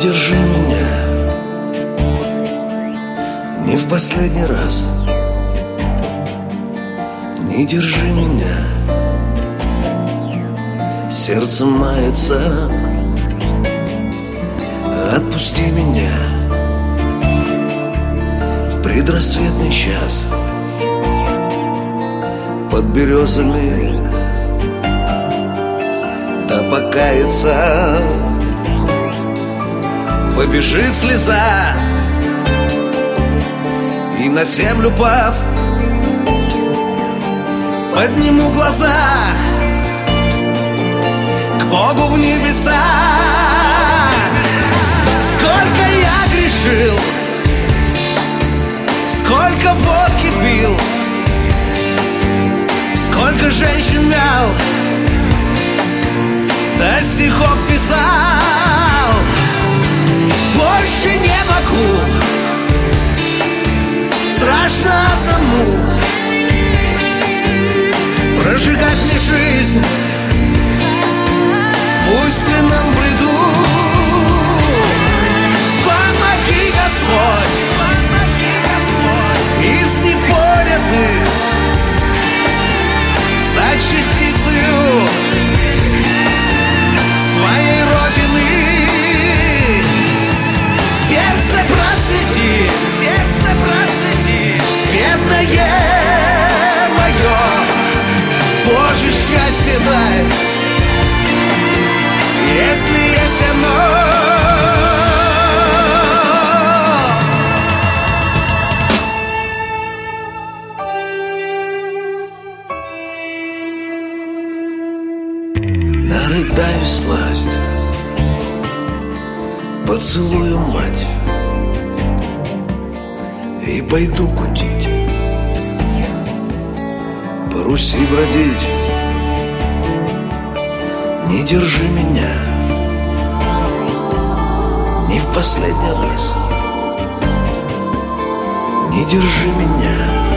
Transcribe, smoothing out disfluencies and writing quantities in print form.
держи меня, не в последний раз. Не держи меня, сердце мается. Отпусти меня в предрассветный час под березами, да покаяться побежит слеза, и на землю пав подниму глаза к Богу в небеса. Сколько я грешил, сколько водки пил, сколько женщин мял, да стихов писал. Больше не могу, страшно одному прожигать мне жизнь в буйственном бреду. Помоги, Господь, из непонятых стать частицею своей Родины. Сердце просвети, бедное мое, Боже, счастье дай, если есть оно. Нарыдаю сласть, поцелую мать и пойду кутить, по Руси бродить. Не держи меня, не в последний раз. Не держи меня.